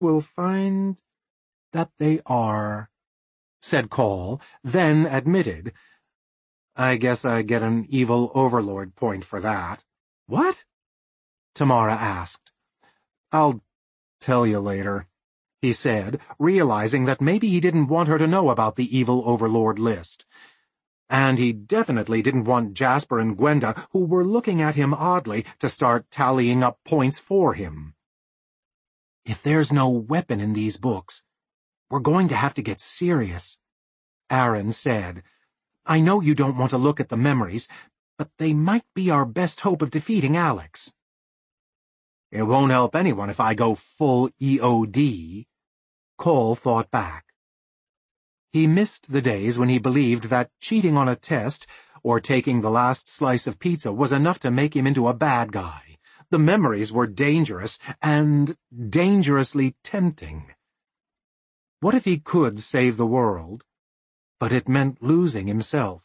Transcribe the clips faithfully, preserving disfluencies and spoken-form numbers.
we'll find that they are, said Cole, then admitted, I guess I get an evil overlord point for that. What? Tamara asked. I'll tell you later, he said, realizing that maybe he didn't want her to know about the evil overlord list. And he definitely didn't want Jasper and Gwenda, who were looking at him oddly, to start tallying up points for him. If there's no weapon in these books, we're going to have to get serious, Aaron said. I know you don't want to look at the memories, but they might be our best hope of defeating Alex. It won't help anyone if I go full E O D, Cole thought back. He missed the days when he believed that cheating on a test or taking the last slice of pizza was enough to make him into a bad guy. The memories were dangerous and dangerously tempting. What if he could save the world, but it meant losing himself?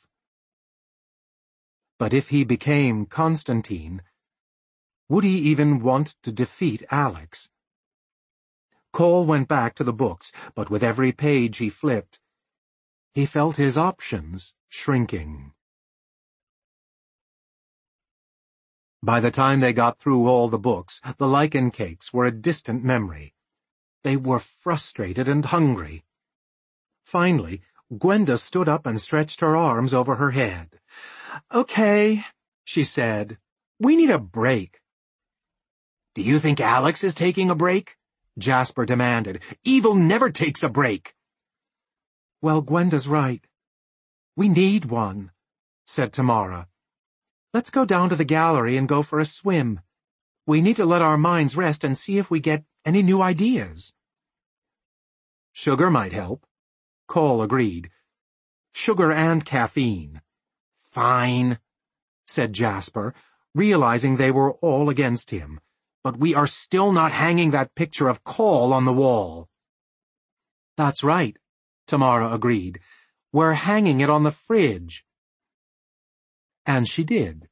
But if he became Constantine, would he even want to defeat Alex? Cole went back to the books, but with every page he flipped, he felt his options shrinking. By the time they got through all the books, the lichen cakes were a distant memory. They were frustrated and hungry. Finally, Gwenda stood up and stretched her arms over her head. Okay, she said. We need a break. Do you think Alex is taking a break? Jasper demanded. Evil never takes a break. Well, Gwenda's right. We need one, said Tamara. Let's go down to the gallery and go for a swim. We need to let our minds rest and see if we get any new ideas. Sugar might help, Cole agreed. Sugar and caffeine. Fine, said Jasper, realizing they were all against him. But we are still not hanging that picture of Cole on the wall. That's right, Tamara agreed. We're hanging it on the fridge. And she did.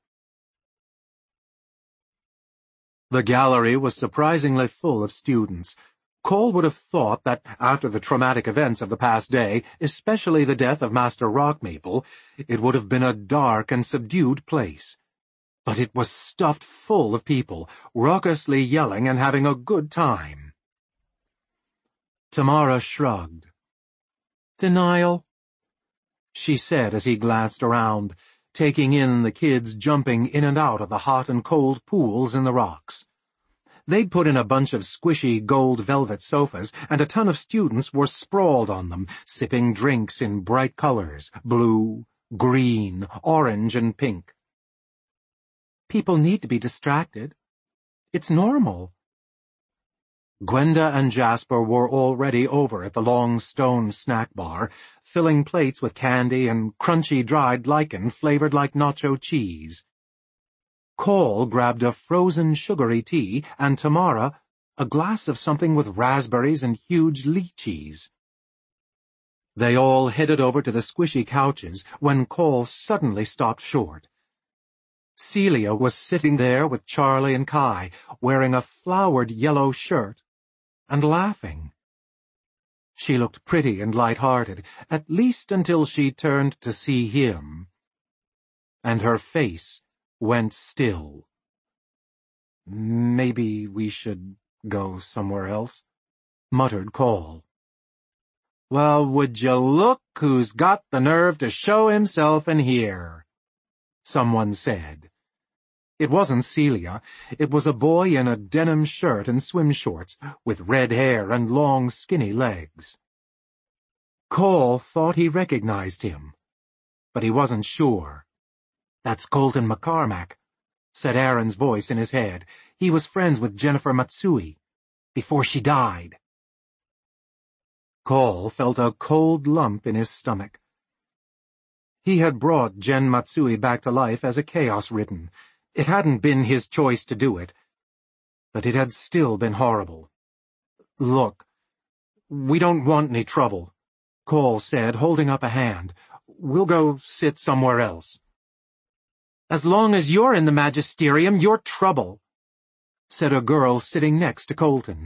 The gallery was surprisingly full of students. Cole would have thought that after the traumatic events of the past day, especially the death of Master Rockmaple, it would have been a dark and subdued place. But it was stuffed full of people, raucously yelling and having a good time. Tamara shrugged. Denial, she said as he glanced around, taking in the kids jumping in and out of the hot and cold pools in the rocks. They'd put in a bunch of squishy gold velvet sofas, and a ton of students were sprawled on them, sipping drinks in bright colors, blue, green, orange, and pink. People need to be distracted. It's normal. Gwenda and Jasper were already over at the long stone snack bar, filling plates with candy and crunchy dried lichen flavored like nacho cheese. Cole grabbed a frozen sugary tea, and Tamara a glass of something with raspberries and huge lychees. They all headed over to the squishy couches when Cole suddenly stopped short. Celia was sitting there with Charlie and Kai, wearing a flowered yellow shirt and laughing. She looked pretty and light-hearted, at least until she turned to see him. And her face went still. Maybe we should go somewhere else, muttered Cole. Well, would you look who's got the nerve to show himself in here, someone said. It wasn't Celia. It was a boy in a denim shirt and swim shorts, with red hair and long, skinny legs. Cole thought he recognized him, but he wasn't sure. That's Colton McCormack, said Aaron's voice in his head. He was friends with Jennifer Matsui, before she died. Cole felt a cold lump in his stomach. He had brought Jen Matsui back to life as a chaos-ridden. It hadn't been his choice to do it, but it had still been horrible. Look, we don't want any trouble, Cole said, holding up a hand. We'll go sit somewhere else. As long as you're in the magisterium, you're trouble, said a girl sitting next to Colton.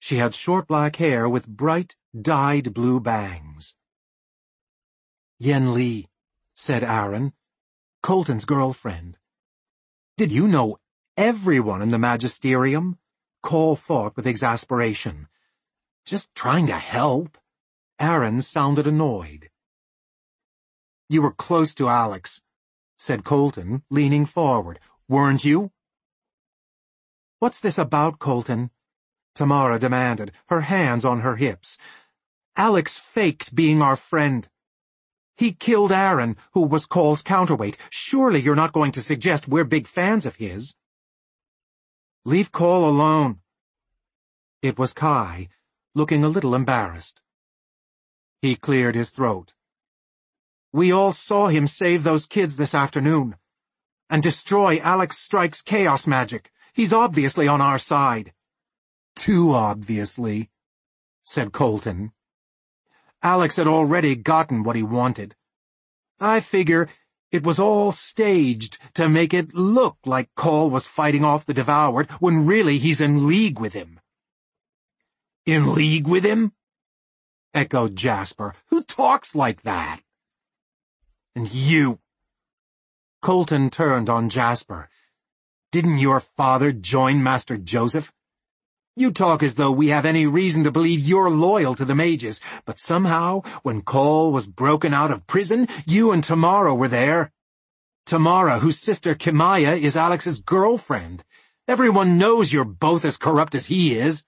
She had short black hair with bright, dyed blue bangs. "Yen Li," said Aaron, "Colton's girlfriend." "Did you know everyone in the magisterium?" Cole thought with exasperation. "Just trying to help." Aaron sounded annoyed. "You were close to Alex," said Colton, leaning forward. "Weren't you?" "What's this about, Colton?" Tamara demanded, her hands on her hips. "Alex faked being our friend. He killed Aaron, who was Cole's counterweight. Surely you're not going to suggest we're big fans of his." "Leave Cole alone." It was Kai, looking a little embarrassed. He cleared his throat. "We all saw him save those kids this afternoon. And destroy Alex Strike's chaos magic. He's obviously on our side." "Too obviously," said Colton. "Alex had already gotten what he wanted. I figure it was all staged to make it look like Cole was fighting off the Devoured when really he's in league with him." "In league with him?" echoed Jasper. "Who talks like that?" "And you." Colton turned on Jasper. "Didn't your father join Master Joseph? You talk as though we have any reason to believe you're loyal to the mages, but somehow, when Cole was broken out of prison, you and Tamara were there. Tamara, whose sister Kimaya is Alex's girlfriend. Everyone knows you're both as corrupt as he is."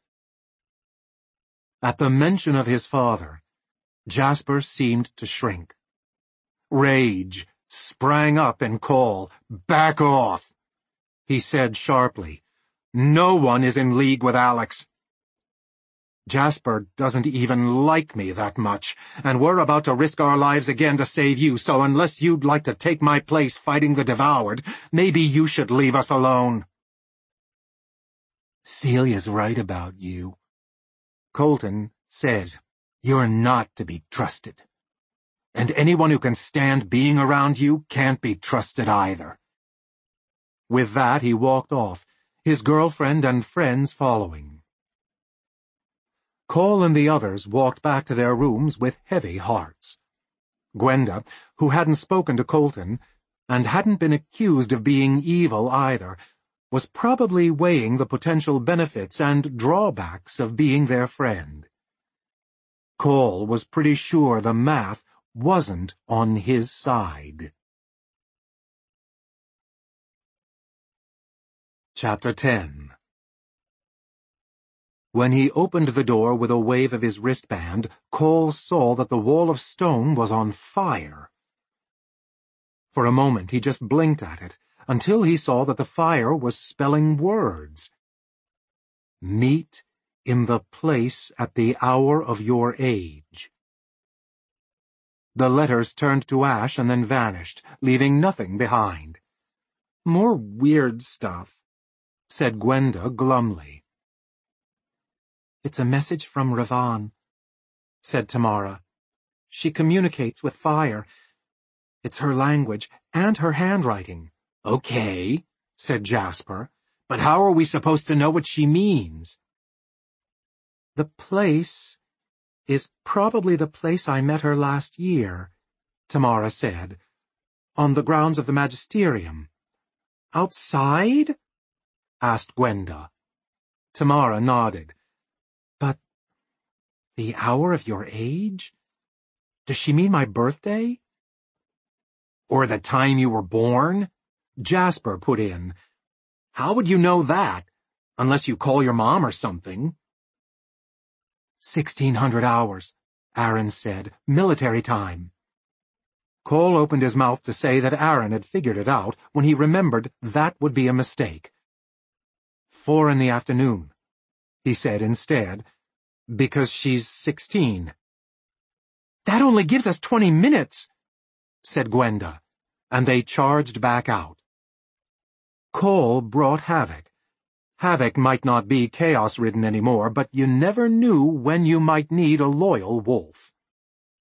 At the mention of his father, Jasper seemed to shrink. Rage sprang up in Cole. "Back off," he said sharply. "No one is in league with Alex. Jasper doesn't even like me that much, and we're about to risk our lives again to save you, so unless you'd like to take my place fighting the Devoured, maybe you should leave us alone." "Celia's right about you," Colton says. "You're not to be trusted. And anyone who can stand being around you can't be trusted either." With that he walked off, his girlfriend and friends following. Cole and the others walked back to their rooms with heavy hearts. Gwenda, who hadn't spoken to Colton, and hadn't been accused of being evil either, was probably weighing the potential benefits and drawbacks of being their friend. Cole was pretty sure the math wasn't on his side. Chapter ten. When he opened the door with a wave of his wristband, Cole saw that the wall of stone was on fire. For a moment he just blinked at it, until he saw that the fire was spelling words. "Meet in the place at the hour of your age." The letters turned to ash and then vanished, leaving nothing behind. "More weird stuff," said Gwenda glumly. "It's a message from Ravan," said Tamara. "She communicates with fire. It's her language and her handwriting." "Okay," said Jasper, "but how are we supposed to know what she means?" "The place is probably the place I met her last year," Tamara said, "on the grounds of the magisterium." "Outside?" asked Gwenda. Tamara nodded. "But the hour of your age? Does she mean my birthday?" "Or the time you were born?" Jasper put in. "How would you know that, unless you call your mom or something?" Sixteen hundred hours, Aaron said. "Military time." Cole opened his mouth to say that Aaron had figured it out when he remembered that would be a mistake. Four in the afternoon, he said instead, because she's sixteen. "That only gives us twenty minutes, said Gwenda, and they charged back out. Cole brought Havoc. Havoc might not be chaos-ridden anymore, but you never knew when you might need a loyal wolf.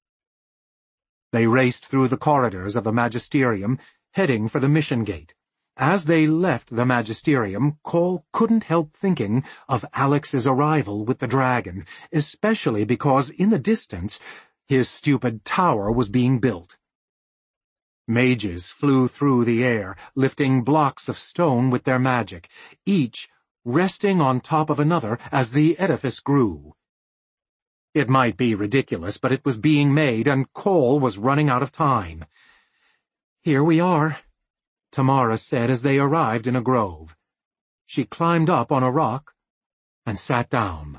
They raced through the corridors of the magisterium, heading for the mission gate. As they left the magisterium, Cole couldn't help thinking of Alex's arrival with the dragon, especially because in the distance his stupid tower was being built. Mages flew through the air, lifting blocks of stone with their magic, each resting on top of another as the edifice grew. It might be ridiculous, but it was being made, and Cole was running out of time. "Here we are," Tamara said as they arrived in a grove. She climbed up on a rock and sat down.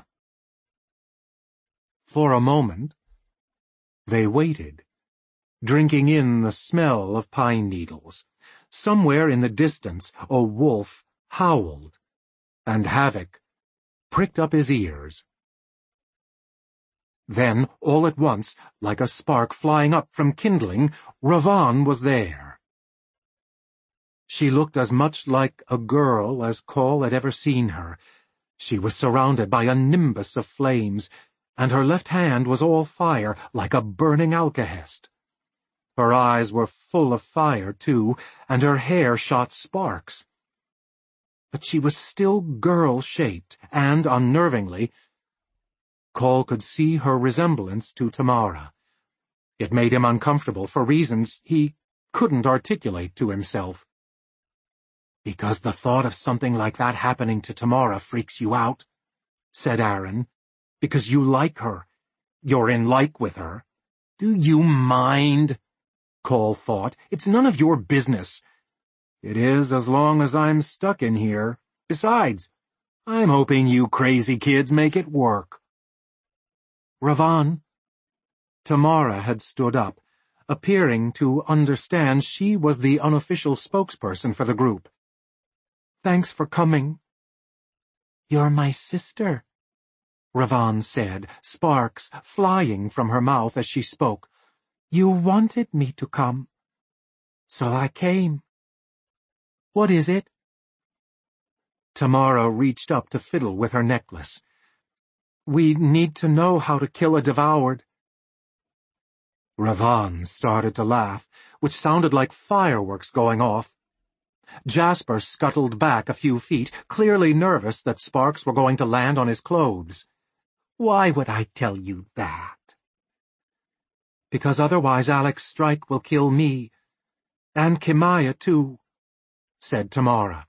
For a moment, they waited, drinking in the smell of pine needles. Somewhere in the distance, a wolf howled, and Havoc pricked up his ears. Then, all at once, like a spark flying up from kindling, Ravan was there. She looked as much like a girl as Cole had ever seen her. She was surrounded by a nimbus of flames, and her left hand was all fire, like a burning alcahest. Her eyes were full of fire, too, and her hair shot sparks. But she was still girl-shaped, and, unnervingly, Cole could see her resemblance to Tamara. It made him uncomfortable for reasons he couldn't articulate to himself. "Because the thought of something like that happening to Tamara freaks you out," said Aaron. "Because you like her. You're in like with her." "Do you mind?" Cole thought. "It's none of your business." "It is as long as I'm stuck in here. Besides, I'm hoping you crazy kids make it work." "Ravan." Tamara had stood up, appearing to understand she was the unofficial spokesperson for the group. "Thanks for coming." "You're my sister," Ravan said, sparks flying from her mouth as she spoke. "You wanted me to come, so I came. What is it?" Tamara reached up to fiddle with her necklace. "We need to know how to kill a devoured." Ravan started to laugh, which sounded like fireworks going off. Jasper scuttled back a few feet, clearly nervous that sparks were going to land on his clothes. "Why would I tell you that?" "Because otherwise Alex Strike will kill me, and Kimaya too," said Tamara.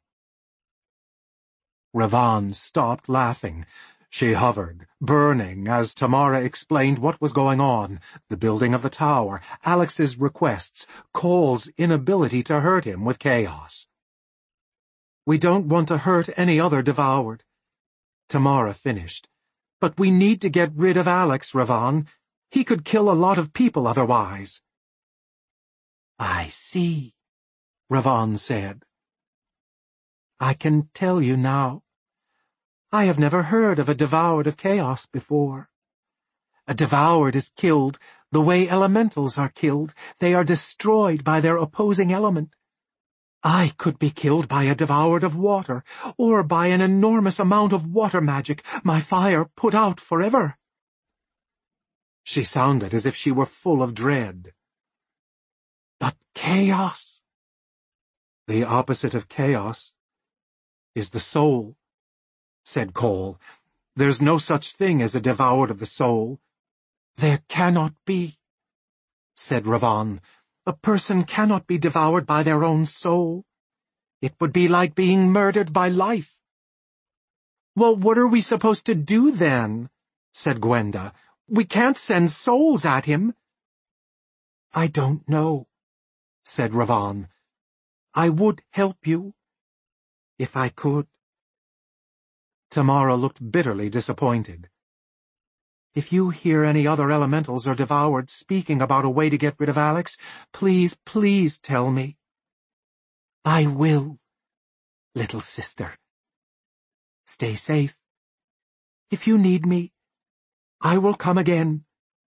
Ravan stopped laughing. She hovered, burning, as Tamara explained what was going on, the building of the tower, Alex's requests, Cole's inability to hurt him with chaos. "We don't want to hurt any other devoured," Tamara finished. "But we need to get rid of Alex, Ravan. He could kill a lot of people otherwise." "I see," Ravan said. "I can tell you now. I have never heard of a devoured of chaos before. A devoured is killed the way elementals are killed. They are destroyed by their opposing element. I could be killed by a devoured of water, or by an enormous amount of water magic, my fire put out forever." She sounded as if she were full of dread. "But chaos?" "The opposite of chaos is the soul," said Cole. "There's no such thing as a devoured of the soul." "There cannot be," said Ravan. "A person cannot be devoured by their own soul. It would be like being murdered by life." "Well, what are we supposed to do then?" said Gwenda. "We can't send souls at him." "I don't know," said Ravan. "I would help you, if I could." Tamara looked bitterly disappointed. "If you hear any other elementals or devoured speaking about a way to get rid of Alex, please, please tell me." "I will, little sister. Stay safe. If you need me, I will come again."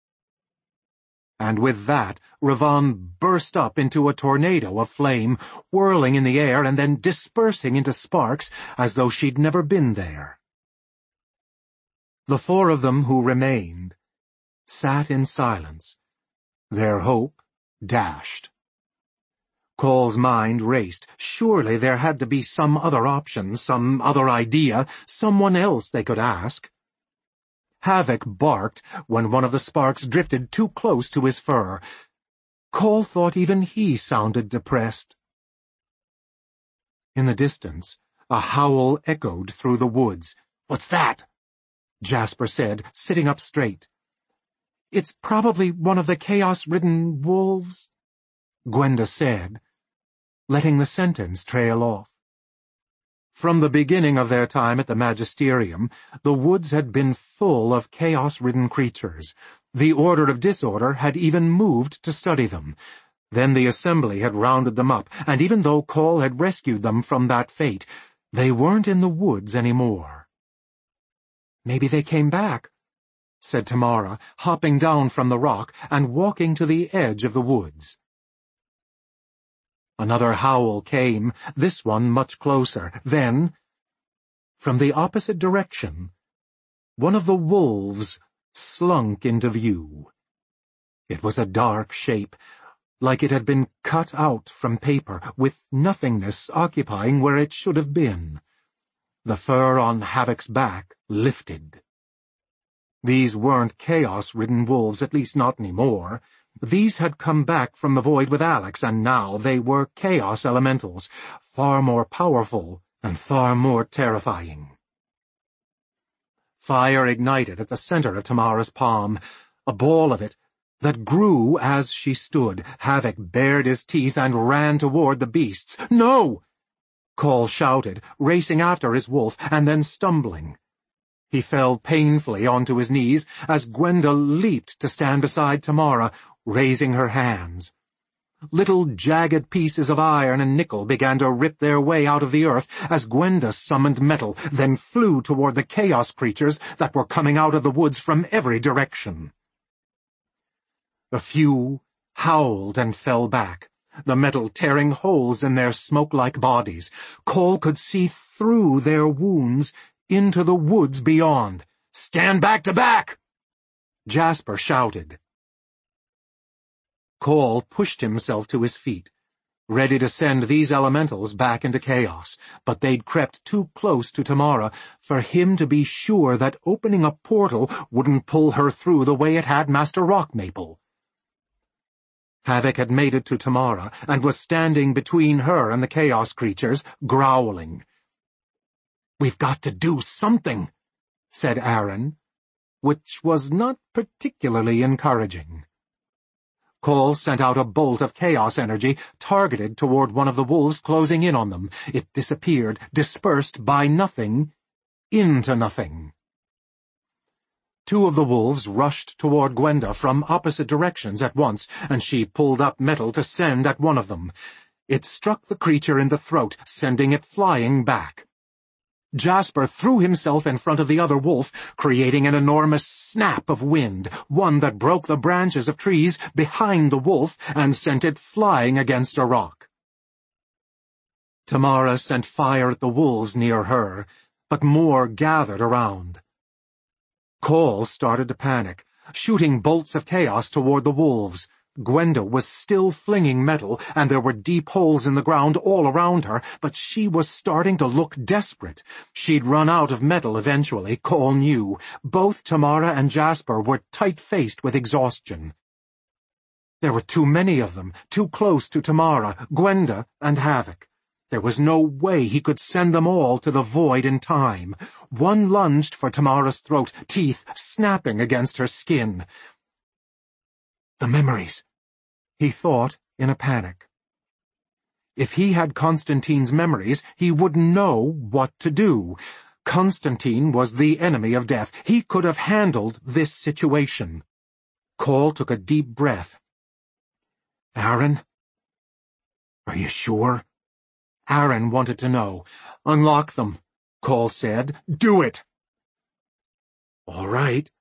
And with that, Ravan burst up into a tornado of flame, whirling in the air and then dispersing into sparks as though she'd never been there. The four of them who remained sat in silence, their hope dashed. Cole's mind raced. Surely there had to be some other option, some other idea, someone else they could ask. Havoc barked when one of the sparks drifted too close to his fur. Cole thought even he sounded depressed. In the distance, a howl echoed through the woods. "What's that?" Jasper said, sitting up straight. "It's probably one of the chaos-ridden wolves," Gwenda said, letting the sentence trail off. From the beginning of their time at the Magisterium, the woods had been full of chaos-ridden creatures. The Order of Disorder had even moved to study them. Then the Assembly had rounded them up, and even though Cole had rescued them from that fate, they weren't in the woods anymore. "Maybe they came back," said Tamara, hopping down from the rock and walking to the edge of the woods. Another howl came, this one much closer. Then, from the opposite direction, one of the wolves slunk into view. It was a dark shape, like it had been cut out from paper, with nothingness occupying where it should have been. The fur on Havoc's back lifted. These weren't chaos-ridden wolves, at least not anymore. These had come back from the void with Alex, and now they were chaos elementals, far more powerful and far more terrifying. Fire ignited at the center of Tamara's palm, a ball of it that grew as she stood. Havoc bared his teeth and ran toward the beasts. "No!" Cole shouted, racing after his wolf and then stumbling. He fell painfully onto his knees as Gwenda leaped to stand beside Tamara, raising her hands. Little jagged pieces of iron and nickel began to rip their way out of the earth as Gwenda summoned metal, then flew toward the chaos creatures that were coming out of the woods from every direction. A few howled and fell back, the metal tearing holes in their smoke-like bodies. Cole could see through their wounds into the woods beyond. "Stand back to back!" Jasper shouted. Cole pushed himself to his feet, ready to send these elementals back into chaos, but they'd crept too close to Tamara for him to be sure that opening a portal wouldn't pull her through the way it had Master Rockmaple. Havoc had made it to Tamara and was standing between her and the chaos creatures, growling. "We've got to do something," said Aaron, which was not particularly encouraging. Cole sent out a bolt of chaos energy targeted toward one of the wolves closing in on them. It disappeared, dispersed by nothing, into nothing. Two of the wolves rushed toward Gwenda from opposite directions at once, and she pulled up metal to send at one of them. It struck the creature in the throat, sending it flying back. Jasper threw himself in front of the other wolf, creating an enormous snap of wind, one that broke the branches of trees behind the wolf and sent it flying against a rock. Tamara sent fire at the wolves near her, but more gathered around. Cole started to panic, shooting bolts of chaos toward the wolves. Gwenda was still flinging metal, and there were deep holes in the ground all around her, but she was starting to look desperate. She'd run out of metal eventually, Cole knew. Both Tamara and Jasper were tight-faced with exhaustion. There were too many of them, too close to Tamara, Gwenda, and Havoc. There was no way he could send them all to the void in time. One lunged for Tamara's throat, teeth snapping against her skin. The memories, he thought in a panic. If he had Constantine's memories, he would know what to do. Constantine was the enemy of death. He could have handled this situation. Cole took a deep breath. Aaron? Are you sure? Aaron wanted to know. Unlock them, Cole said. Do it. All right.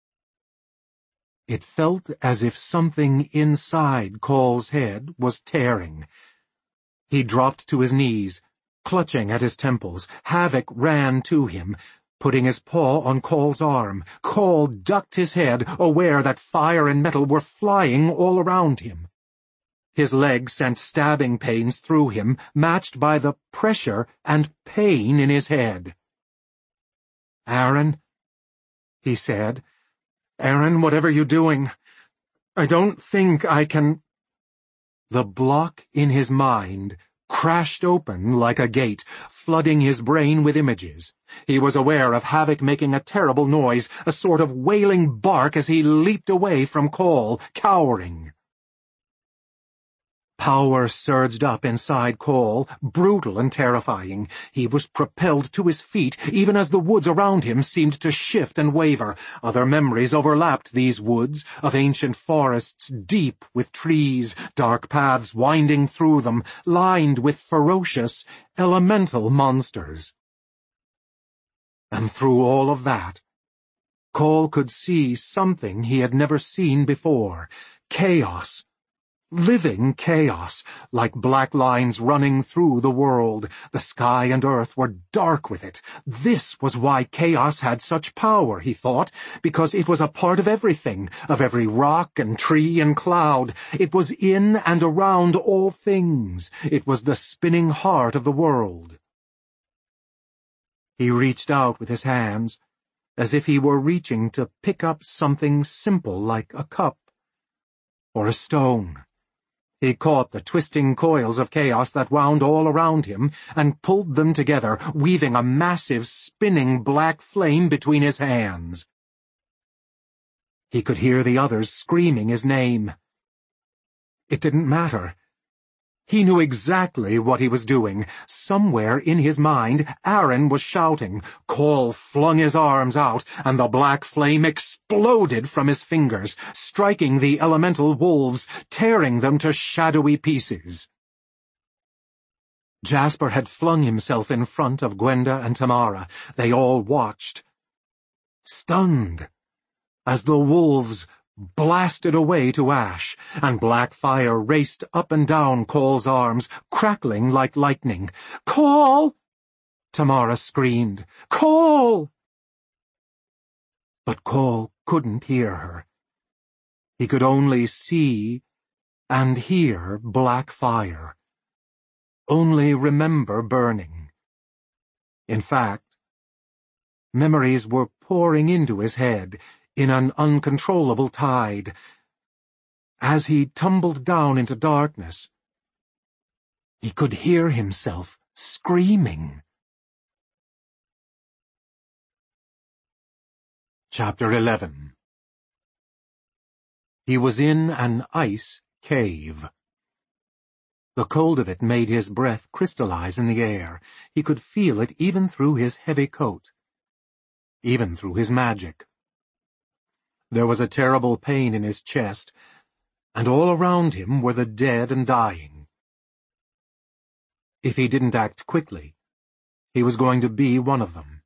It felt as if something inside Cole's head was tearing. He dropped to his knees, clutching at his temples. Havoc ran to him, putting his paw on Cole's arm. Cole ducked his head, aware that fire and metal were flying all around him. His leg sent stabbing pains through him, matched by the pressure and pain in his head. "Aaron," he said. "Aaron, whatever you're doing, I don't think I can—" The block in his mind crashed open like a gate, flooding his brain with images. He was aware of Havoc making a terrible noise, a sort of wailing bark as he leaped away from Cole, cowering. Power surged up inside Cole, brutal and terrifying. He was propelled to his feet, even as the woods around him seemed to shift and waver. Other memories overlapped these woods, of ancient forests deep with trees, dark paths winding through them, lined with ferocious, elemental monsters. And through all of that, Cole could see something he had never seen before. Chaos. Living chaos, like black lines running through the world. The sky and earth were dark with it. This was why chaos had such power, he thought, because it was a part of everything, of every rock and tree and cloud. It was in and around all things. It was the spinning heart of the world. He reached out with his hands, as if he were reaching to pick up something simple like a cup or a stone. He caught the twisting coils of chaos that wound all around him and pulled them together, weaving a massive, spinning black flame between his hands. He could hear the others screaming his name. It didn't matter. He knew exactly what he was doing. Somewhere in his mind, Aaron was shouting. Cole flung his arms out, and the black flame exploded from his fingers, striking the elemental wolves, tearing them to shadowy pieces. Jasper had flung himself in front of Gwenda and Tamara. They all watched, stunned, as the wolves blasted away to ash, and black fire raced up and down Cole's arms, crackling like lightning. "Cole!" Tamara screamed. "Cole!" But Cole couldn't hear her. He could only see and hear black fire. Only remember burning. In fact, memories were pouring into his head in an uncontrollable tide. As he tumbled down into darkness, he could hear himself screaming. Chapter eleven. He was in an ice cave. The cold of it made his breath crystallize in the air. He could feel it even through his heavy coat, even through his magic. There was a terrible pain in his chest, and all around him were the dead and dying. If he didn't act quickly, he was going to be one of them.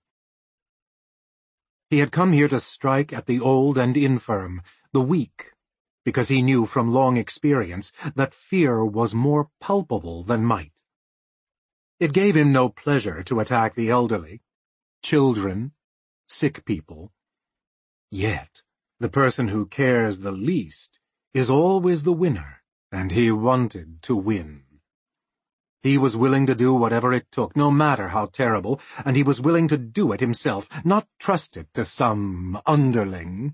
He had come here to strike at the old and infirm, the weak, because he knew from long experience that fear was more palpable than might. It gave him no pleasure to attack the elderly, children, sick people. Yet, the person who cares the least is always the winner, and he wanted to win. He was willing to do whatever it took, no matter how terrible, and he was willing to do it himself, not trust it to some underling.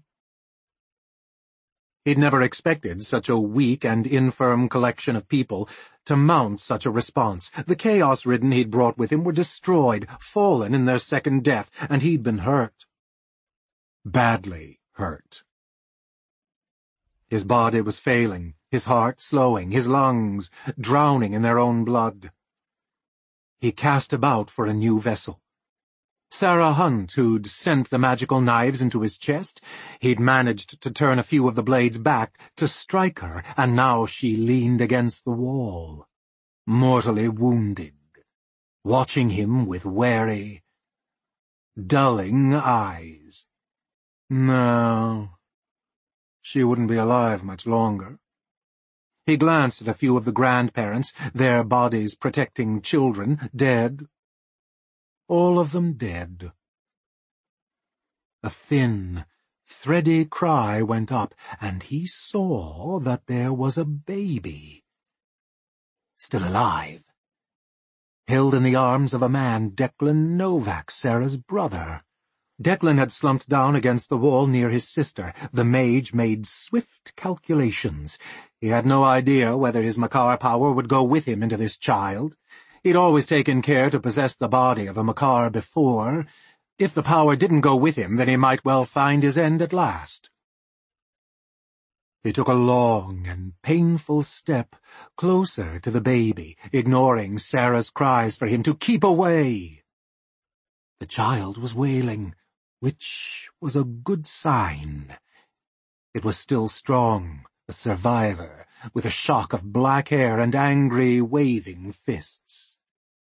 He'd never expected such a weak and infirm collection of people to mount such a response. The chaos-ridden he'd brought with him were destroyed, fallen in their second death, and he'd been hurt. Badly hurt. His body was failing, his heart slowing, his lungs drowning in their own blood. He cast about for a new vessel. Sarah Hunt, who'd sent the magical knives into his chest, he'd managed to turn a few of the blades back to strike her, and now she leaned against the wall, mortally wounded, watching him with wary, dulling eyes. No, she wouldn't be alive much longer. He glanced at a few of the grandparents, their bodies protecting children, dead. All of them dead. A thin, thready cry went up, and he saw that there was a baby, still alive. Held in the arms of a man, Declan Novak, Sarah's brother. Declan had slumped down against the wall near his sister. The mage made swift calculations. He had no idea whether his Makar power would go with him into this child. He'd always taken care to possess the body of a Makar before. If the power didn't go with him, then he might well find his end at last. He took a long and painful step closer to the baby, ignoring Sarah's cries for him to keep away. The child was wailing, which was a good sign. It was still strong, a survivor, with a shock of black hair and angry, waving fists.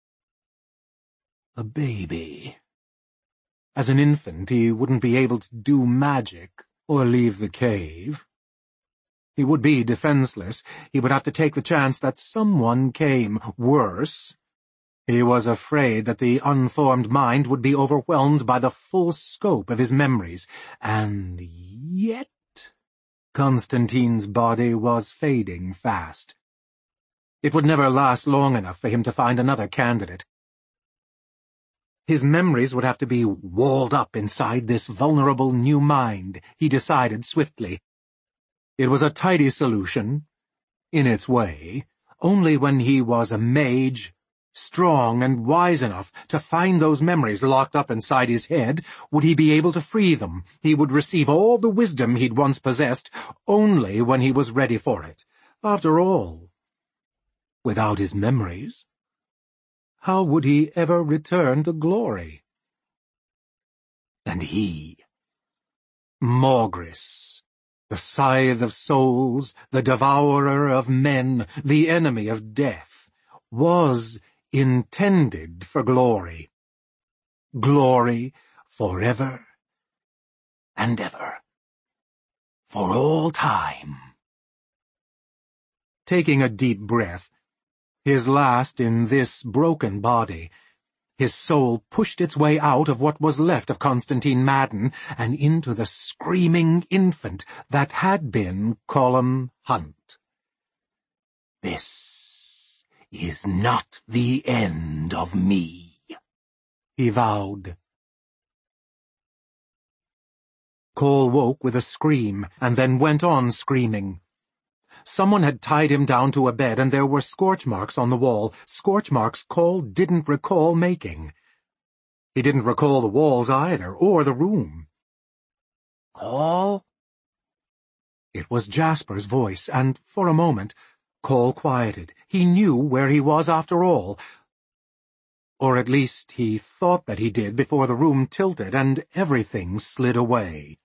A baby. As an infant, he wouldn't be able to do magic or leave the cave. He would be defenseless. He would have to take the chance that someone came. Worse, he was afraid that the unformed mind would be overwhelmed by the full scope of his memories. And yet, Constantine's body was fading fast. It would never last long enough for him to find another candidate. His memories would have to be walled up inside this vulnerable new mind, he decided swiftly. It was a tidy solution, in its way. Only when he was a mage, strong and wise enough to find those memories locked up inside his head, would he be able to free them. He would receive all the wisdom he'd once possessed only when he was ready for it. After all, without his memories, how would he ever return to glory? And he, Morgris, the scythe of souls, the devourer of men, the enemy of death, was intended for glory. Glory forever and ever. For all time. Taking a deep breath, his last in this broken body, his soul pushed its way out of what was left of Constantine Madden and into the screaming infant that had been Colum Hunt. This is not the end of me, he vowed. Cole woke with a scream and then went on screaming. Someone had tied him down to a bed, and there were scorch marks on the wall, scorch marks Cole didn't recall making. He didn't recall the walls either, or the room. Cole? It was Jasper's voice, and for a moment, Cole quieted. He knew where he was after all. Or at least he thought that he did before the room tilted and everything slid away.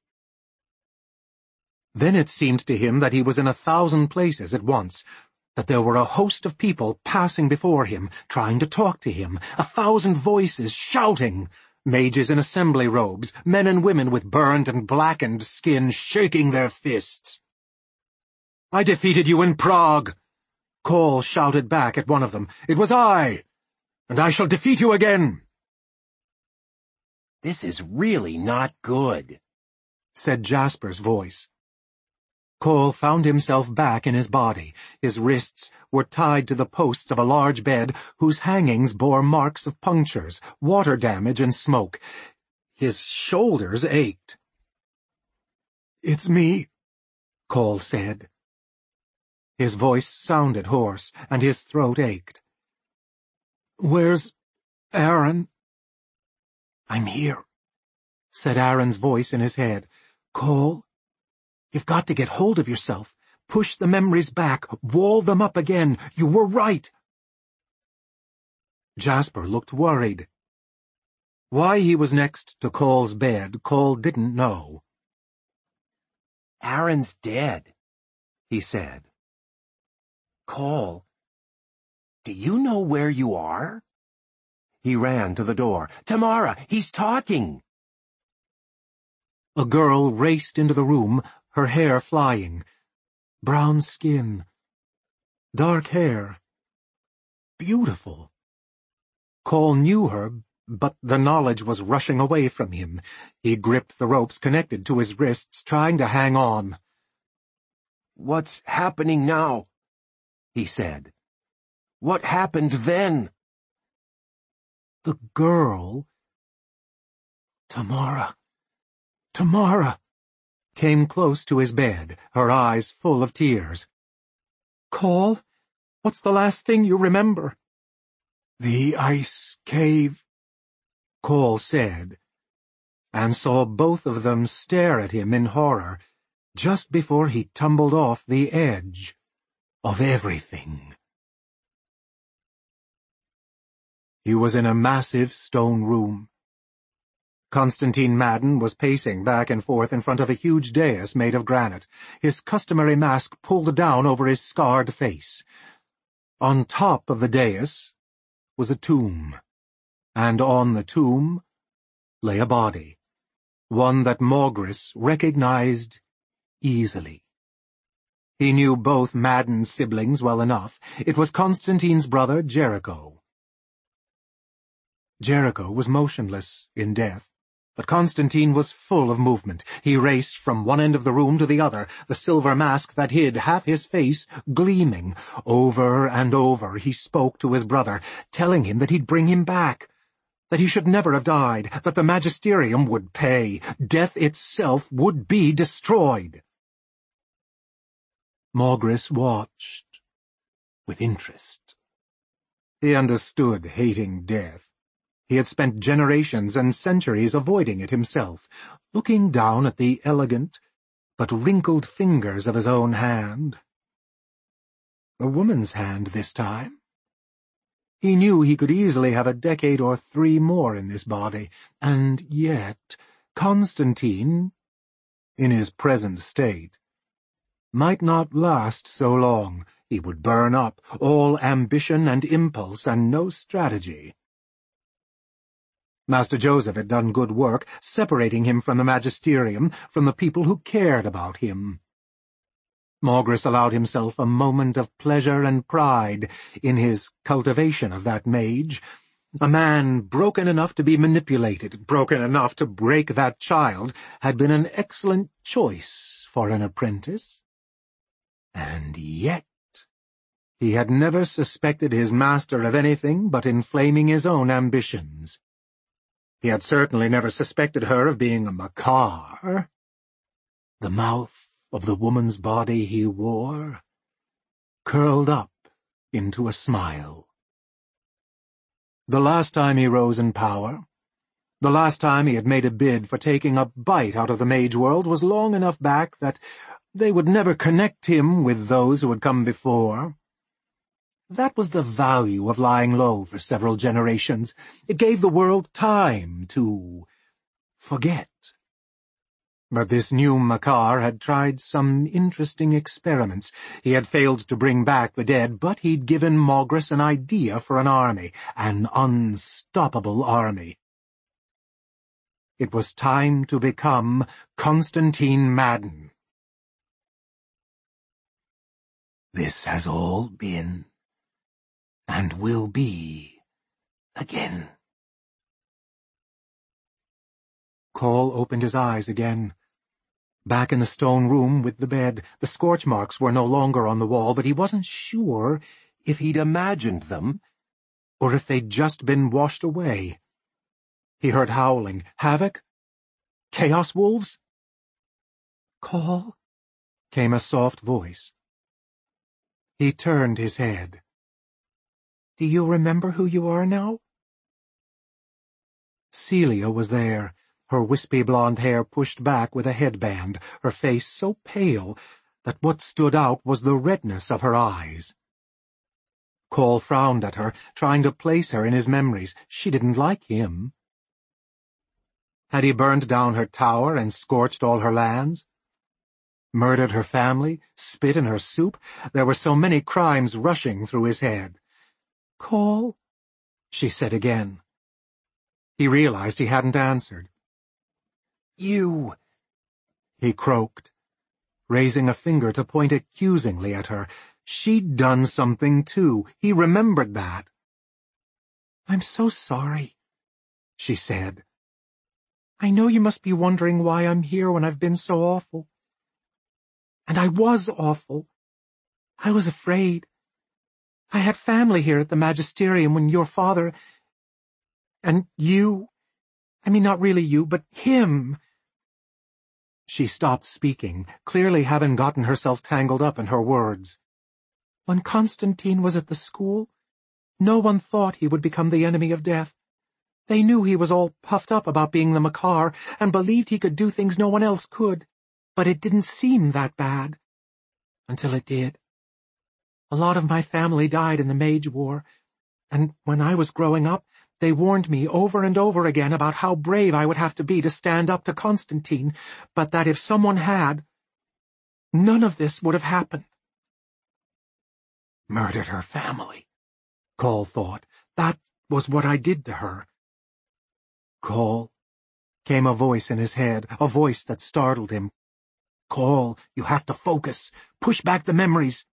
Then it seemed to him that he was in a thousand places at once, that there were a host of people passing before him, trying to talk to him, a thousand voices shouting, mages in assembly robes, men and women with burned and blackened skin shaking their fists. "I defeated you in Prague!" Cole shouted back at one of them. "It was I, and I shall defeat you again!" "This is really not good," said Jasper's voice. Cole found himself back in his body. His wrists were tied to the posts of a large bed whose hangings bore marks of punctures, water damage, and smoke. His shoulders ached. "It's me," Cole said. His voice sounded hoarse, and his throat ached. "Where's Aaron?" "I'm here," said Aaron's voice in his head. "Cole, you've got to get hold of yourself. Push the memories back. Wall them up again. You were right." Jasper looked worried. Why he was next to Cole's bed, Cole didn't know. "Aaron's dead," he said. "Cole, do you know where you are?" He ran to the door. "Tamara, he's talking!" A girl raced into the room, her hair flying. Brown skin. Dark hair. Beautiful. Cole knew her, but the knowledge was rushing away from him. He gripped the ropes connected to his wrists, trying to hang on. "What's happening now?" he said. What happened then? The girl, Tamara, Tamara, came close to his bed, her eyes full of tears. Call, what's the last thing you remember? The ice cave, Cole said, and saw both of them stare at him in horror just before he tumbled off the edge of everything. He was in a massive stone room. Constantine Madden was pacing back and forth in front of a huge dais made of granite, his customary mask pulled down over his scarred face. On top of the dais was a tomb, and on the tomb lay a body, one that Morgris recognized easily. He knew both Madden's siblings well enough. It was Constantine's brother Jericho. Jericho was motionless in death, but Constantine was full of movement. He raced from one end of the room to the other, the silver mask that hid half his face gleaming. Over and over he spoke to his brother, telling him that he'd bring him back, that he should never have died, that the Magisterium would pay, death itself would be destroyed. Morgris watched with interest. He understood hating death. He had spent generations and centuries avoiding it himself, looking down at the elegant but wrinkled fingers of his own hand. A woman's hand this time. He knew he could easily have a decade or three more in this body, and yet Constantine, in his present state, might not last so long. He would burn up, all ambition and impulse and no strategy. Master Joseph had done good work, separating him from the Magisterium, from the people who cared about him. Morgris allowed himself a moment of pleasure and pride in his cultivation of that mage, a man broken enough to be manipulated, broken enough to break that child, had been an excellent choice for an apprentice. And yet he had never suspected his master of anything but inflaming his own ambitions. He had certainly never suspected her of being a Makar. The mouth of the woman's body he wore curled up into a smile. The last time he rose in power, the last time he had made a bid for taking a bite out of the mage world, was long enough back that they would never connect him with those who had come before. That was the value of lying low for several generations. It gave the world time to forget. But this new Makar had tried some interesting experiments. He had failed to bring back the dead, but he'd given Morgris an idea for an army, an unstoppable army. It was time to become Constantine Madden. This has all been and will be again. Cole opened his eyes again. Back in the stone room with the bed, the scorch marks were no longer on the wall, but he wasn't sure if he'd imagined them, or if they'd just been washed away. He heard howling. Havoc? Chaos wolves? Cole? Came a soft voice. He turned his head. Do you remember who you are now? Celia was there, her wispy blonde hair pushed back with a headband, her face so pale that what stood out was the redness of her eyes. Cole frowned at her, trying to place her in his memories. She didn't like him. Had he burned down her tower and scorched all her lands? Murdered her family? Spit in her soup? There were so many crimes rushing through his head. Cole, she said again. He realized he hadn't answered. You, he croaked, raising a finger to point accusingly at her. She'd done something too. He remembered that. I'm so sorry, she said. I know you must be wondering why I'm here when I've been so awful. And I was awful. I was afraid. I had family here at the Magisterium when your father... and you... I mean, not really you, but him... She stopped speaking, clearly having gotten herself tangled up in her words. When Constantine was at the school, no one thought he would become the enemy of death. They knew he was all puffed up about being the Makar and believed he could do things no one else could, but it didn't seem that bad. Until it did. A lot of my family died in the Mage War, and when I was growing up, they warned me over and over again about how brave I would have to be to stand up to Constantine, but that if someone had, none of this would have happened. Murdered her family, Cole thought. That was what I did to her. Cole, came a voice in his head, a voice that startled him. Cole, you have to focus. Push back the memories.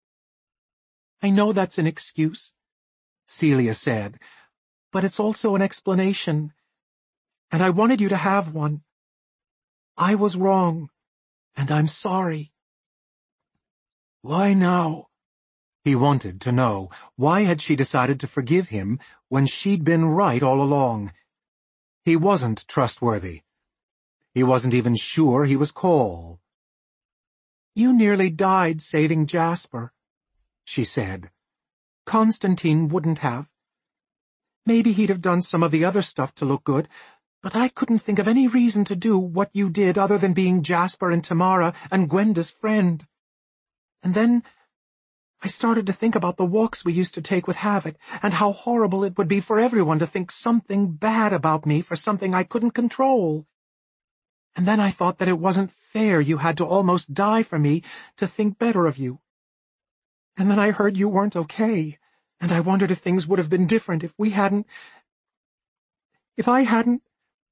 I know that's an excuse, Celia said, but it's also an explanation, and I wanted you to have one. I was wrong, and I'm sorry. Why now? He wanted to know. Why had she decided to forgive him when she'd been right all along? He wasn't trustworthy. He wasn't even sure he was Cole. You nearly died saving Jasper, she said. Constantine wouldn't have. Maybe he'd have done some of the other stuff to look good, but I couldn't think of any reason to do what you did other than being Jasper and Tamara and Gwenda's friend. And then I started to think about the walks we used to take with Havoc, and how horrible it would be for everyone to think something bad about me for something I couldn't control. And then I thought that it wasn't fair you had to almost die for me to think better of you. And then I heard you weren't okay, and I wondered if things would have been different if we hadn't... If I hadn't...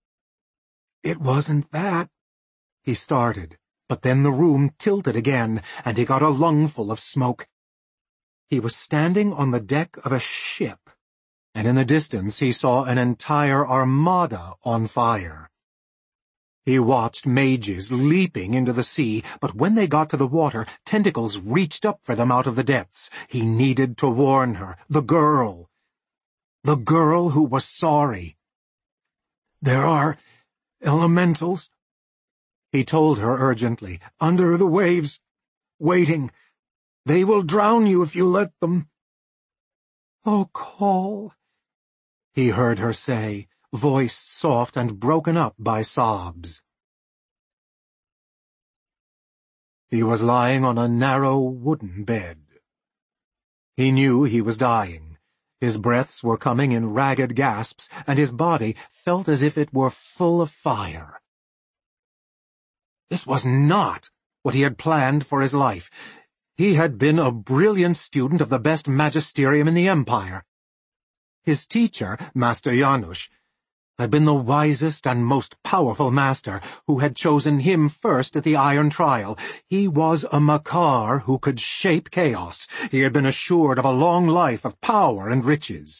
It wasn't that, he started, but then the room tilted again, and he got a lungful of smoke. He was standing on the deck of a ship, and in the distance he saw an entire armada on fire. He watched mages leaping into the sea, but when they got to the water, tentacles reached up for them out of the depths. He needed to warn her, the girl. The girl who was sorry. There are elementals, he told her urgently, under the waves, waiting. They will drown you if you let them. Oh, Cole, he heard her say, voice soft and broken up by sobs. He was lying on a narrow wooden bed. He knew he was dying. His breaths were coming in ragged gasps, and his body felt as if it were full of fire. This was not what he had planned for his life. He had been a brilliant student of the best magisterium in the Empire. His teacher, Master Janusz, had been the wisest and most powerful master, who had chosen him first at the Iron Trial. He was a Makar who could shape chaos. He had been assured of a long life of power and riches.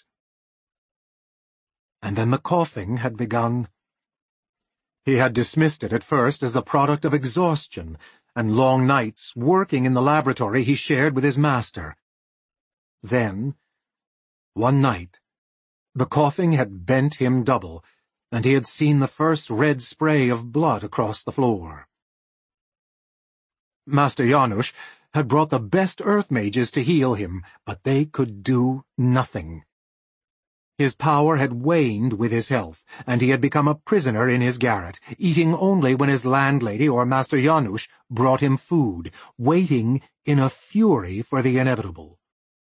And then the coughing had begun. He had dismissed it at first as the product of exhaustion, and long nights working in the laboratory he shared with his master. Then, one night, the coughing had bent him double, and he had seen the first red spray of blood across the floor. Master Janusz had brought the best earth mages to heal him, but they could do nothing. His power had waned with his health, and he had become a prisoner in his garret, eating only when his landlady or Master Janusz brought him food, waiting in a fury for the inevitable.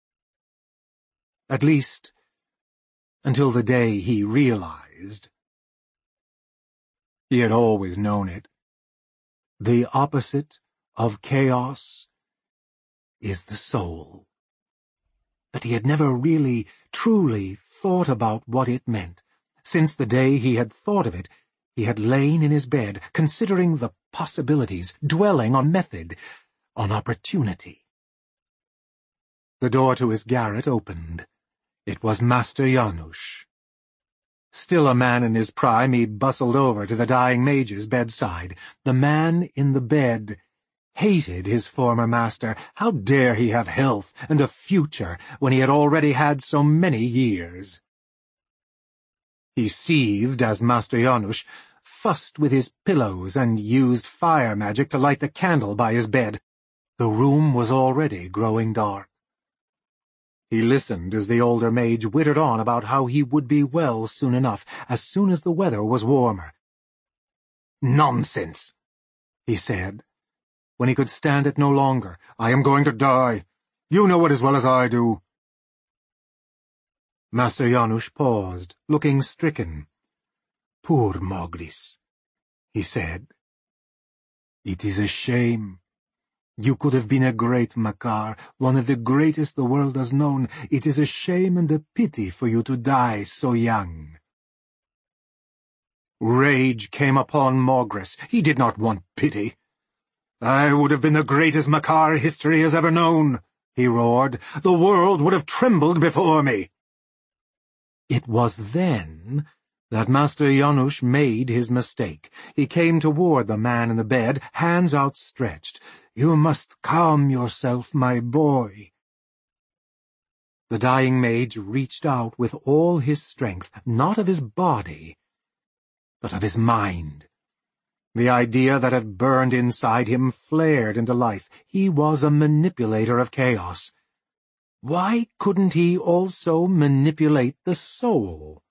At least, until the day he realized. He had always known it. The opposite of chaos is the soul. But he had never really, truly thought about what it meant. Since the day he had thought of it, he had lain in his bed, considering the possibilities, dwelling on method, on opportunity. The door to his garret opened. It was Master Janusz. Still a man in his prime, he bustled over to the dying mage's bedside. The man in the bed hated his former master. How dare he have health and a future when he had already had so many years? He seethed as Master Janusz fussed with his pillows and used fire magic to light the candle by his bed. The room was already growing dark. He listened as the older mage whittered on about how he would be well soon enough, as soon as the weather was warmer. "Nonsense," he said, when he could stand it no longer. "I am going to die. You know it as well as I do." Master Janusz paused, looking stricken. "Poor Mogris," he said. "It is a shame. You could have been a great Makar, one of the greatest the world has known. It is a shame and a pity for you to die so young." Rage came upon Mogris. He did not want pity. "I would have been the greatest Makar history has ever known," he roared. "The world would have trembled before me." It was then that Master Janusz made his mistake. He came toward the man in the bed, hands outstretched. "You must calm yourself, my boy." The dying mage reached out with all his strength, not of his body, but of his mind. The idea that had burned inside him flared into life. He was a manipulator of chaos. Why couldn't he also manipulate the soul?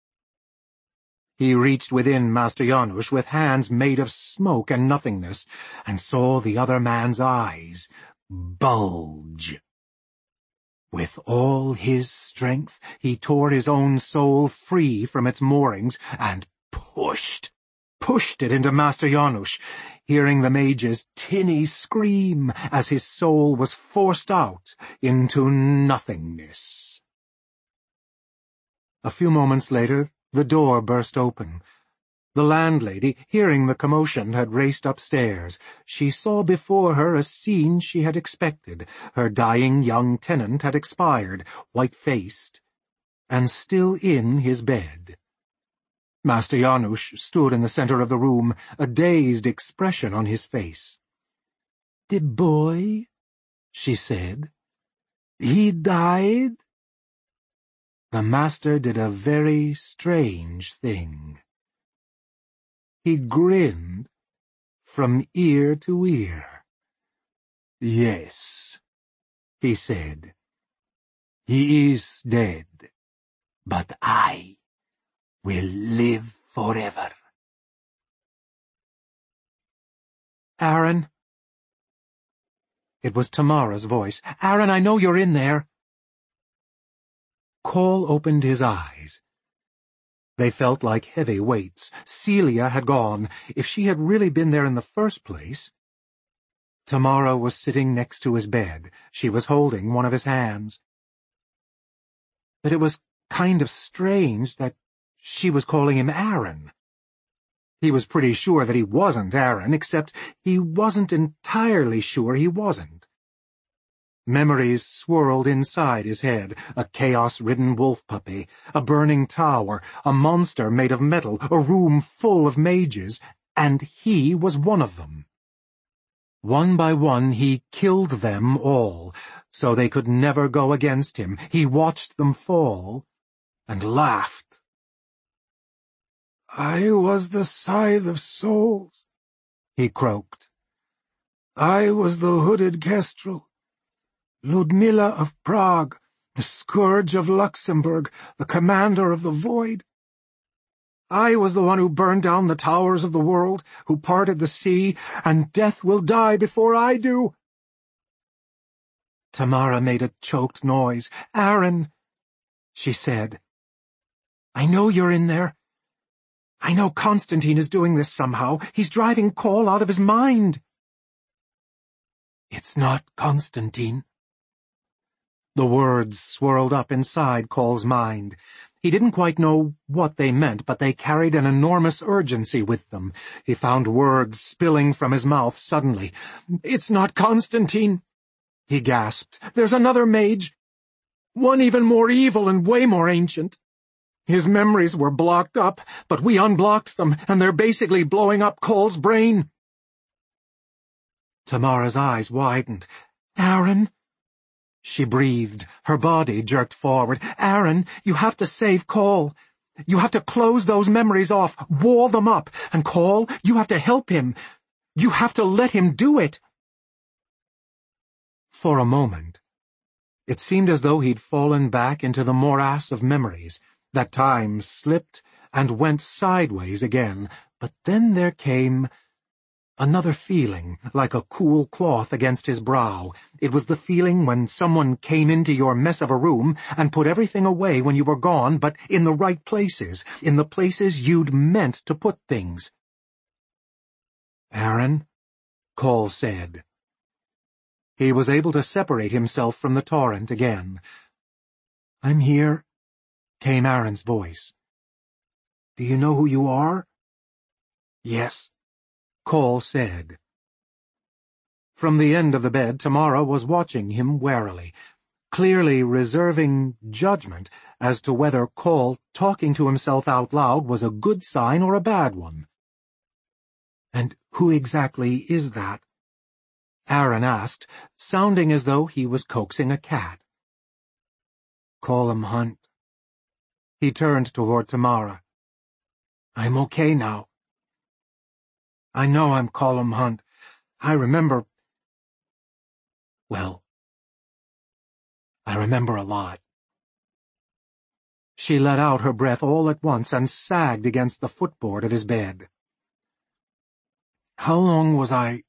He reached within Master Janusz with hands made of smoke and nothingness, and saw the other man's eyes bulge. With all his strength, he tore his own soul free from its moorings and pushed, pushed it into Master Janusz, hearing the mage's tinny scream as his soul was forced out into nothingness. A few moments later, the door burst open. The landlady, hearing the commotion, had raced upstairs. She saw before her a scene she had expected. Her dying young tenant had expired, white-faced, and still in his bed. Master Janusz stood in the center of the room, a dazed expression on his face. "The boy?" she said. "He died?" The master did a very strange thing. He grinned from ear to ear. "Yes," he said. "He is dead, but I will live forever." "Aaron?" It was Tamara's voice. "Aaron, I know you're in there." Cole opened his eyes. They felt like heavy weights. Celia had gone. If she had really been there in the first place— Tamara was sitting next to his bed. She was holding one of his hands. But it was kind of strange that she was calling him Aaron. He was pretty sure that he wasn't Aaron, except he wasn't entirely sure he wasn't. Memories swirled inside his head, a chaos-ridden wolf puppy, a burning tower, a monster made of metal, a room full of mages, and he was one of them. One by one he killed them all, so they could never go against him. He watched them fall, and laughed. "I was the Scythe of Souls," he croaked. "I was the hooded Kestrel. Ludmilla of Prague, the Scourge of Luxembourg, the Commander of the Void. I was the one who burned down the towers of the world, who parted the sea, and death will die before I do." Tamara made a choked noise. "Aaron," she said, "I know you're in there. I know Constantine is doing this somehow. He's driving Cole out of his mind." "It's not Constantine." The words swirled up inside Cole's mind. He didn't quite know what they meant, but they carried an enormous urgency with them. He found words spilling from his mouth suddenly. "It's not Constantine," he gasped. "There's another mage. One even more evil and way more ancient. His memories were blocked up, but we unblocked them, and they're basically blowing up Cole's brain." Tamara's eyes widened. "Aaron?" She breathed. Her body jerked forward. "Aaron, you have to save Cole. You have to close those memories off, wall them up. And Cole, you have to help him. You have to let him do it." For a moment, it seemed as though he'd fallen back into the morass of memories, that time slipped and went sideways again. But then there came another feeling, like a cool cloth against his brow. It was the feeling when someone came into your mess of a room and put everything away when you were gone, but in the right places, in the places you'd meant to put things. "Aaron," Cole said. He was able to separate himself from the torrent again. "I'm here," came Aaron's voice. "Do you know who you are?" "Yes," Cole said. From the end of the bed, Tamara was watching him warily, clearly reserving judgment as to whether Cole talking to himself out loud was a good sign or a bad one. "And who exactly is that?" Aaron asked, sounding as though he was coaxing a cat. "Call him Hunt." He turned toward Tamara. "I'm okay now. I know I'm Colum Hunt. I remember... well, I remember a lot." She let out her breath all at once and sagged against the footboard of his bed. "How long was I...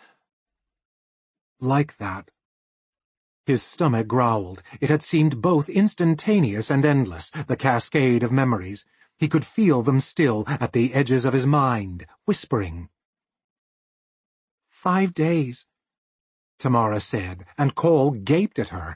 like that?" His stomach growled. It had seemed both instantaneous and endless, the cascade of memories. He could feel them still, at the edges of his mind, whispering. "Five days," Tamara said, and Cole gaped at her.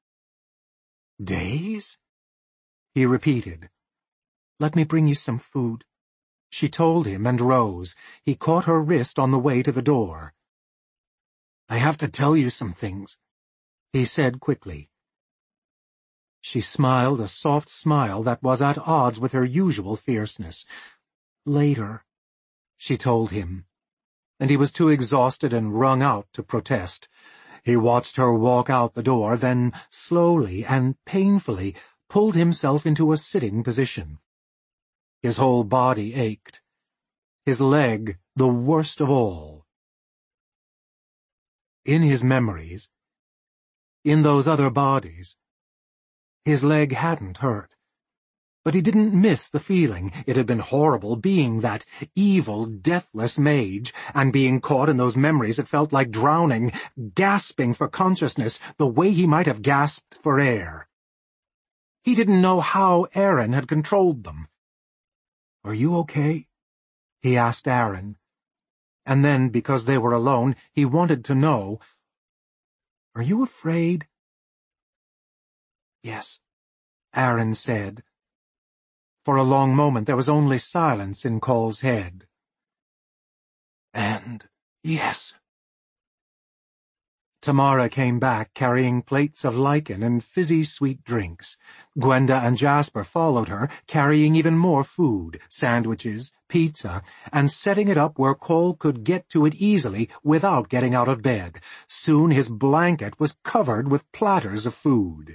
"Days?" he repeated. "Let me bring you some food," she told him and rose. He caught her wrist on the way to the door. "I have to tell you some things," he said quickly. She smiled a soft smile that was at odds with her usual fierceness. "Later," she told him, and he was too exhausted and wrung out to protest. He watched her walk out the door, then slowly and painfully pulled himself into a sitting position. His whole body ached. His leg the worst of all. In his memories, in those other bodies, his leg hadn't hurt. But he didn't miss the feeling. It had been horrible being that evil, deathless mage, and being caught in those memories it felt like drowning, gasping for consciousness the way he might have gasped for air. He didn't know how Aaron had controlled them. "Are you okay?" he asked Aaron. And then, because they were alone, he wanted to know, "Are you afraid?" "Yes," Aaron said. For a long moment there was only silence in Cole's head. "And yes." Tamara came back carrying plates of lichen and fizzy sweet drinks. Gwenda and Jasper followed her, carrying even more food, sandwiches, pizza, and setting it up where Cole could get to it easily without getting out of bed. Soon his blanket was covered with platters of food.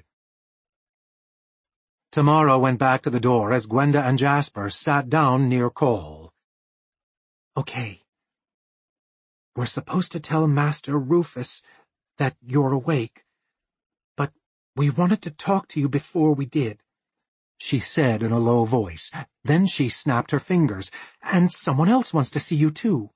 Tamara went back to the door as Gwenda and Jasper sat down near Cole. "Okay. We're supposed to tell Master Rufus that you're awake, but we wanted to talk to you before we did," she said in a low voice. Then she snapped her fingers. "And someone else wants to see you too."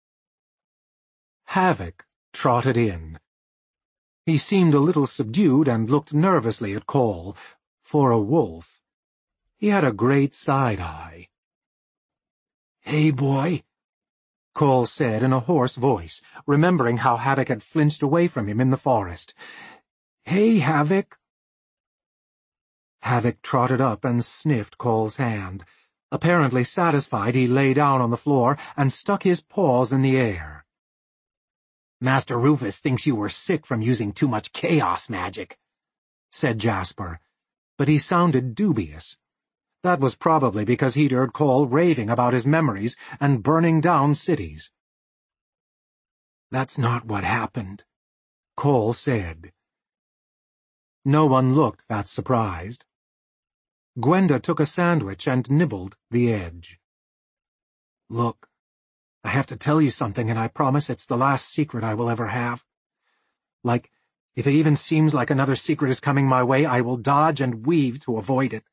Havoc trotted in. He seemed a little subdued and looked nervously at Cole. For a wolf, he had a great side-eye. "Hey, boy," Cole said in a hoarse voice, remembering how Havoc had flinched away from him in the forest. "Hey, Havoc." Havoc trotted up and sniffed Cole's hand. Apparently satisfied, he lay down on the floor and stuck his paws in the air. "Master Rufus thinks you were sick from using too much chaos magic," said Jasper. But he sounded dubious. That was probably because he'd heard Cole raving about his memories and burning down cities. That's not what happened, Cole said. No one looked that surprised. Gwenda took a sandwich and nibbled the edge. Look, I have to tell you something, and I promise it's the last secret I will ever have. Like, if it even seems like another secret is coming my way, I will dodge and weave to avoid it.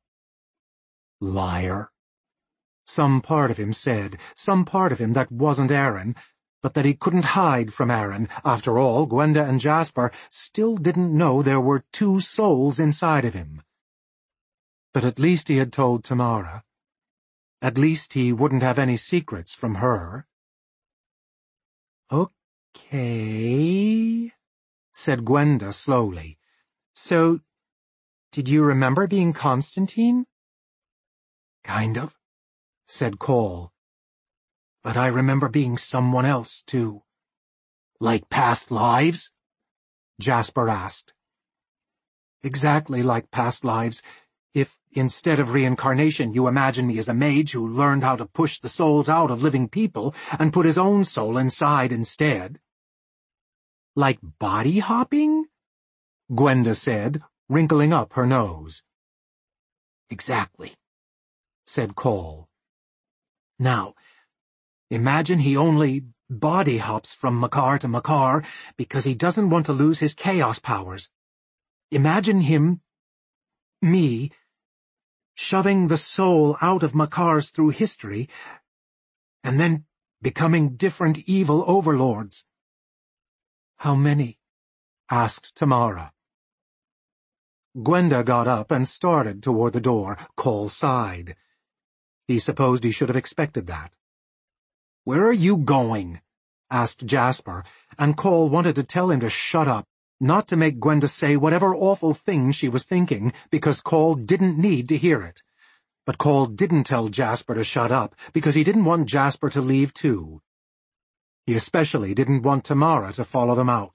Liar. Some part of him said, some part of him that wasn't Aaron, but that he couldn't hide from Aaron. After all, Gwenda and Jasper still didn't know there were two souls inside of him. But at least he had told Tamara. At least he wouldn't have any secrets from her. Okay, said Gwenda slowly. So, did you remember being Constantine? Kind of, said Cole. But I remember being someone else, too. Like past lives? Jasper asked. Exactly like past lives, if, instead of reincarnation, you imagine me as a mage who learned how to push the souls out of living people and put his own soul inside instead. Like body hopping? Gwenda said, wrinkling up her nose. Exactly, said Cole. Now, imagine he only body hops from Makar to Makar because he doesn't want to lose his chaos powers. Imagine him, me, shoving the soul out of Makars through history, and then becoming different evil overlords. How many? Asked Tamara. Gwenda got up and started toward the door. Cole sighed. He supposed he should have expected that. Where are you going? Asked Jasper, and Cole wanted to tell him to shut up, not to make Gwenda say whatever awful thing she was thinking, because Cole didn't need to hear it. But Cole didn't tell Jasper to shut up, because he didn't want Jasper to leave too. He especially didn't want Tamara to follow them out.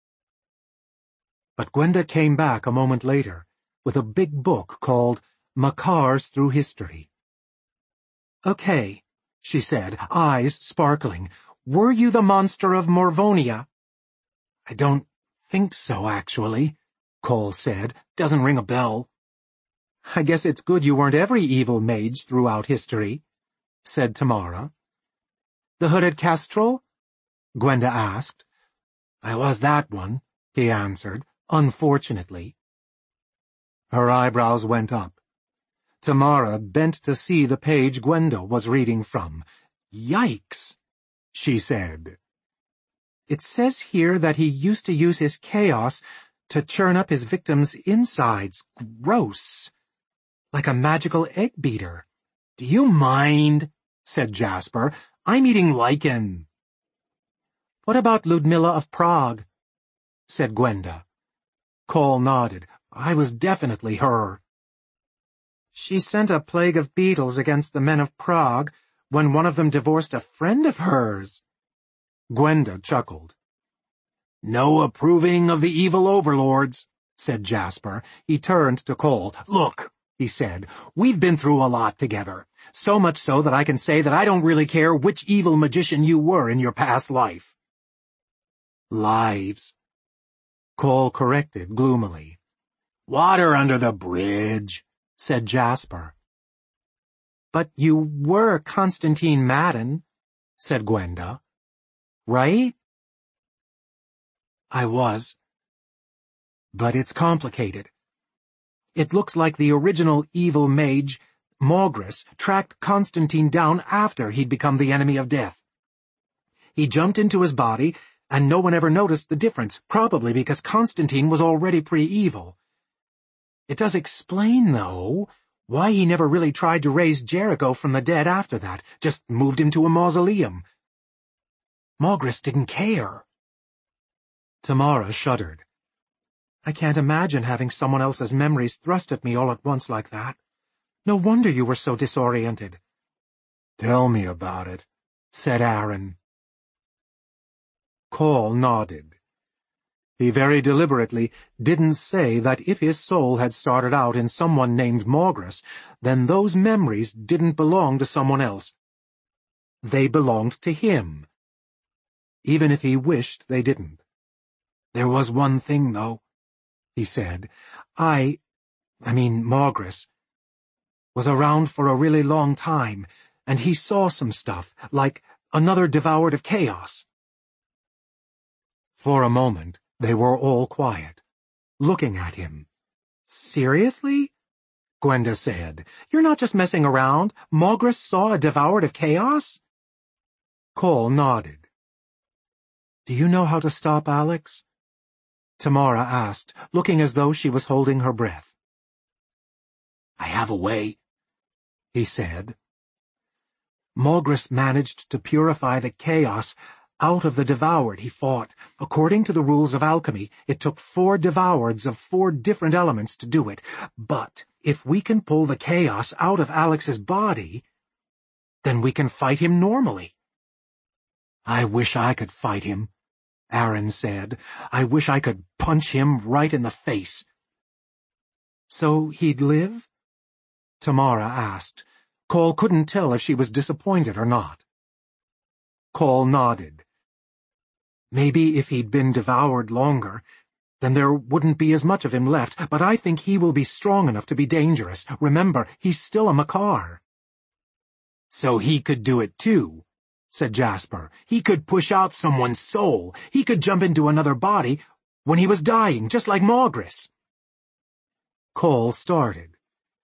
But Gwenda came back a moment later, with a big book called Makars Through History. Okay, she said, eyes sparkling. Were you the monster of Morvonia? I don't think so, actually, Cole said. Doesn't ring a bell. I guess it's good you weren't every evil mage throughout history, said Tamara. The hooded kestrel? Gwenda asked. I was that one, he answered, unfortunately. Her eyebrows went up. Tamara bent to see the page Gwenda was reading from. Yikes, she said. It says here that he used to use his chaos to churn up his victims' insides. Gross. Like a magical egg beater. Do you mind? Said Jasper. I'm eating lichen. What about Ludmilla of Prague? Said Gwenda. Cole nodded. I was definitely her. She sent a plague of beetles against the men of Prague when one of them divorced a friend of hers. Gwenda chuckled. No approving of the evil overlords, said Jasper. He turned to Cole. Look, he said, we've been through a lot together, so much so that I can say that I don't really care which evil magician you were in your past life. Lives, Cole corrected gloomily. Water under the bridge, said Jasper. But you were Constantine Madden, said Gwenda. Right? I was. But it's complicated. It looks like the original evil mage, Mogris, tracked Constantine down after he'd become the enemy of death. He jumped into his body, and no one ever noticed the difference, probably because Constantine was already pretty evil. It does explain, though, why he never really tried to raise Jericho from the dead after that, just moved him to a mausoleum. Mogris didn't care. Tamara shuddered. I can't imagine having someone else's memories thrust at me all at once like that. No wonder you were so disoriented. Tell me about it, said Aaron. Cole nodded. He very deliberately didn't say that if his soul had started out in someone named Mogris, then those memories didn't belong to someone else. They belonged to him. even if he wished they didn't. "There was one thing, though," he said. I, I mean Margris, was around for a really long time, and he saw some stuff, like another Devoured of Chaos." For a moment, they were all quiet, looking at him. "Seriously?" Gwenda said. "You're not just messing around? Margris saw a Devoured of Chaos?" Cole nodded. "Do you know how to stop Alex?" Tamara asked, looking as though she was holding her breath. "I have a way," he said. Margris managed to purify the chaos out of the Devoured he fought. According to the rules of alchemy, it took four Devoureds of four different elements to do it. But if we can pull the chaos out of Alex's body, then we can fight him normally. "I wish I could fight him," Aaron said. "I wish I could punch him right in the face." "So he'd live?" Tamara asked. Cole couldn't tell if she was disappointed or not. Cole nodded. "Maybe if he'd been devoured longer, then there wouldn't be as much of him left, but I think he will be strong enough to be dangerous. Remember, he's still a Makar." "So he could do it too," said Jasper. "He could push out someone's soul. He could jump into another body when he was dying, just like Margris." Cole started.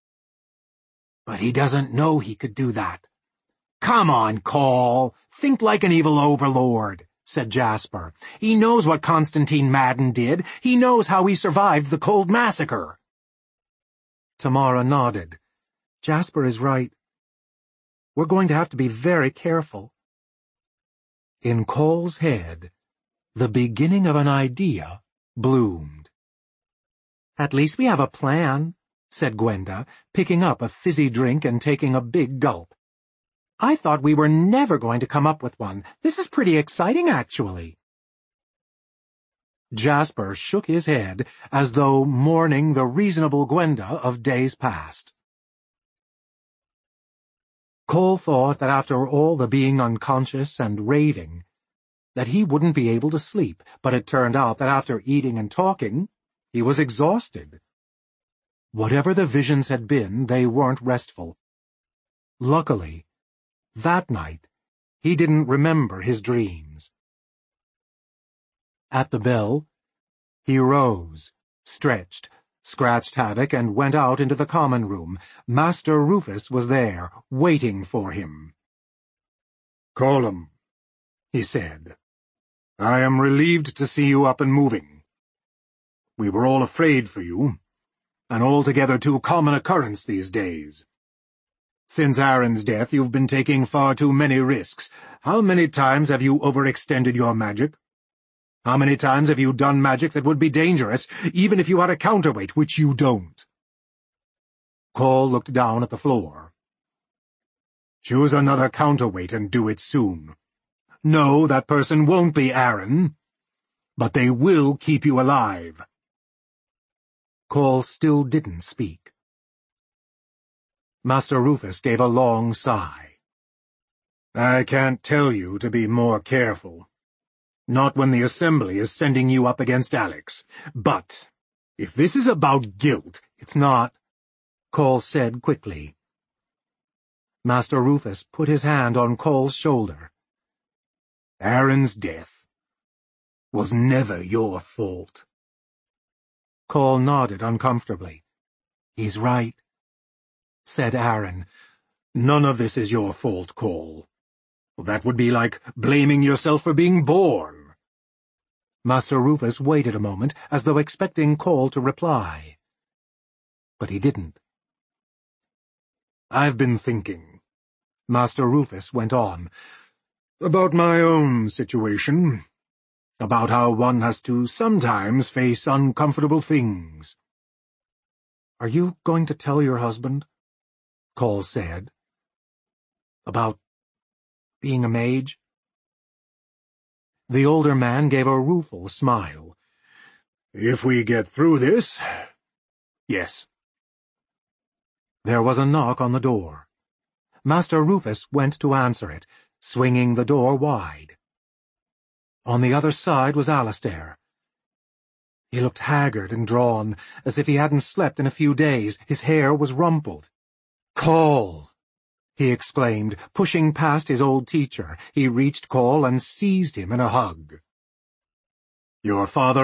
"But he doesn't know he could do that." "Come on, Cole. Think like an evil overlord," said Jasper. "He knows what Constantine Madden did. He knows how he survived the Cold Massacre." Tamara nodded. "Jasper is right. We're going to have to be very careful." In Cole's head, the beginning of an idea bloomed. "At least we have a plan," said Gwenda, picking up a fizzy drink and taking a big gulp. "I thought we were never going to come up with one. This is pretty exciting, actually." Jasper shook his head as though mourning the reasonable Gwenda of days past. Cole thought that after all the being unconscious and raving, that he wouldn't be able to sleep, but it turned out that after eating and talking, he was exhausted. Whatever the visions had been, they weren't restful. Luckily, that night, he didn't remember his dreams. At the bell, he rose, stretched, scratched havoc, and went out into the common room. Master Rufus was there, waiting for him. "Colum," he said, "I am relieved to see you up and moving. We were all afraid for you. An altogether too common occurrence these days. Since Aaron's death, you've been taking far too many risks. How many times have you overextended your magic? How many times have you done magic that would be dangerous, even if you had a counterweight, which you don't?" Cole looked down at the floor. "Choose another counterweight and do it soon. No, that person won't be Aaron, but they will keep you alive." Cole still didn't speak. Master Rufus gave a long sigh. "I can't tell you to be more careful. Not when the Assembly is sending you up against Alex. But if this is about guilt—" "It's not," Cole said quickly. Master Rufus put his hand on Cole's shoulder. "Aaron's death was never your fault." Cole nodded uncomfortably. "He's right," said Aaron. "None of this is your fault, Cole. That would be like blaming yourself for being born." Master Rufus waited a moment, as though expecting Cole to reply. But he didn't. "I've been thinking," Master Rufus went on, "about my own situation, about how one has to sometimes face uncomfortable things." "Are you going to tell your husband?" Cole said. "About being a mage?" The older man gave a rueful smile. "If we get through this, yes." There was a knock on the door. Master Rufus went to answer it, swinging the door wide. On the other side was Alastair. He looked haggard and drawn, as if he hadn't slept in a few days. His hair was rumpled. "Call!" he exclaimed, pushing past his old teacher. He reached Call and seized him in a hug. "Your father